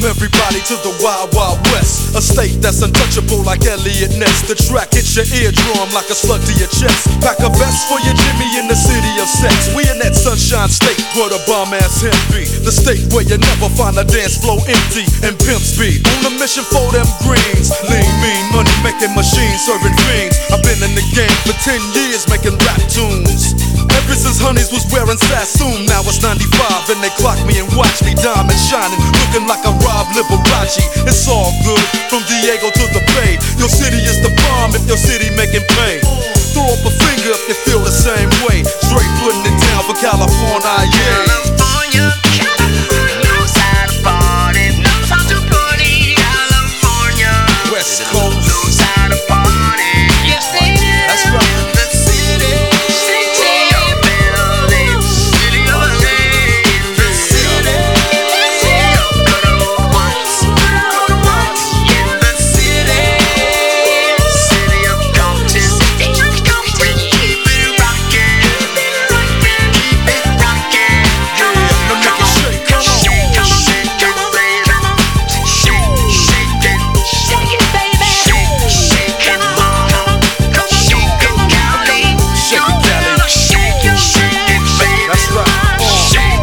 everybody to the Wild Wild West, a state that's untouchable like Elliot Ness. The track hits your eardrum like a slug to your chest. Pack a vest for your Jimmy in the city of sex. We in that sunshine state where the bomb ass hemp be. The state where you never find a dance floor empty and pimp speed. On a mission for them greens. Lean, mean, money making machines serving fiends. I've been in the game for 10 years making rap tunes. Ever since Honeys was wearing Sassoon. Now it's 95 and they clock me and watch me diamond shining, looking like a Rob Liberace. It's all good from Diego to the Bay. Your city is the bomb if your city making pay. Throw up a finger if you feel the same way. Straight putting it down for California, yeah. California, California knows how to party, knows how to party. California, West Coast knows how to party. Yes, they do. That's right. The city of building, city of land, the city of good old ones, in the city of Compton. We keep it rockin', keep it rockin'. Now make it shake, come on. Shake it, baby. Shake it, baby. Shake it, mama. Shake it, Cali. Shake it, Cali. Shake it, baby. That's right. Shake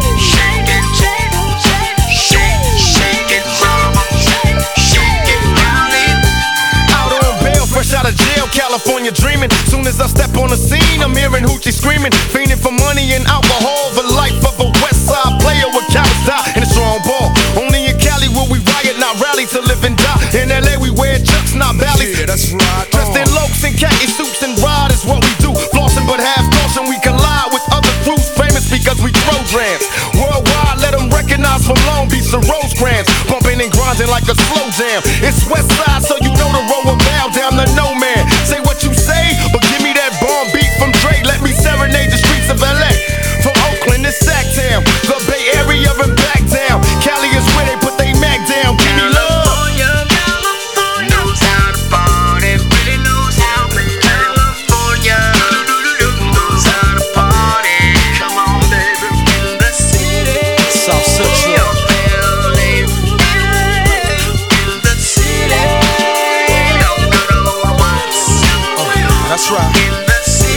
it, mama. Shake it, Cali. Out on bail, fresh out of jail, California dreaming. Soon as I step on the scene, I'm hearing hoochie screaming, fiending for money and alcohol. The life of a West Side player with cowards die in a strong ball. Only in Cali will we riot, not rally to live and die. In LA we wear chucks, not valleys. Yeah, that's right. Dressed in lokes and khaki suits and ride is what we do. Flossing but half caution, we collide with other crews famous because we throw drams. Worldwide, let them recognize from Long Beach to Rosecrans. Bumping and grinding like a slow jam. It's West Side, so you know the road will bow down to no man. Say what you say, but give me that bomb beat from Dre. Let me serenade the streets of LA. From Oakland to Sacktown, the Bay Area and back down. Cali is where they put they Mac down. Give me love. California knows how to party, really knows how to. California knows how to party. Come on, baby, in the city. South Central. of building, in the city of good old ones. That's right. In the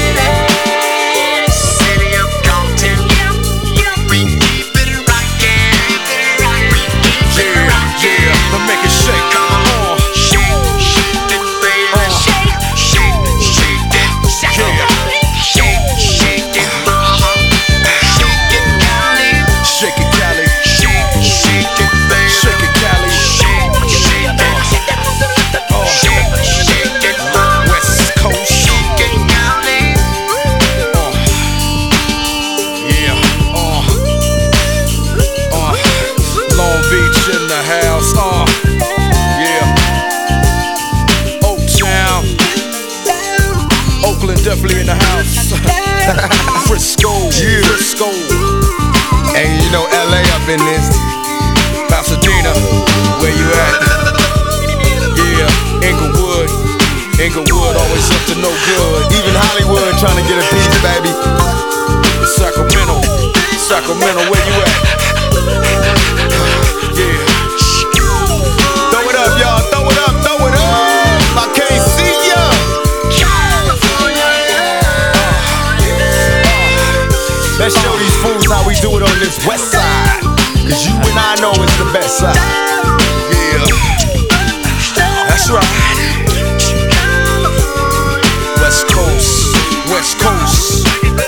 city of Compton. We keep it rockin', we keep it rockin'. Now make it shake. Come on, shake it, baby. Shake it, shake it, mama. Shake it, Cali. Shake it, Cali. Shake it, baby. Shake it, Cali. Shake it, mama. West Coast. Shake it, Cali. Yeah. Long Beach in the house. Yeah. Oaktown. Oakland definitely in the house. Frisco. Yeah. Frisco. And you know LA up in this. Pasadena. Where you at? Yeah. Inglewood. Inglewood always up to no good. Even Hollywood trying to get a piece, baby. Sacramento. Sacramento, where you at? Yeah. Throw it up, y'all. Throw it up. Throw it up. I can't see ya. Let's show these fools how we do it on this West Side. Cause you and I know it's the best side. Yeah. That's right. West Coast. West Coast.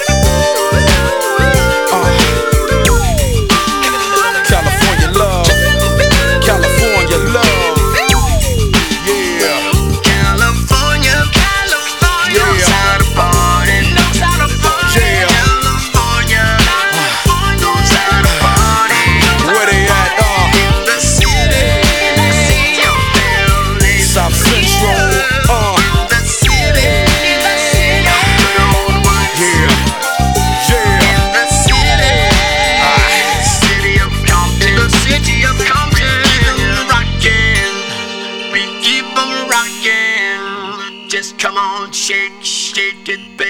California love. California love. Yeah. California knows how to party, knows how to party. Yeah. California knows how to party. Where they at? In the city of building, South Central. in the city of good old ones. Yeah. Yeah. In the city of Compton, the city of Compton, rockin', we keep 'em rockin'. Just come on, shake it, baby.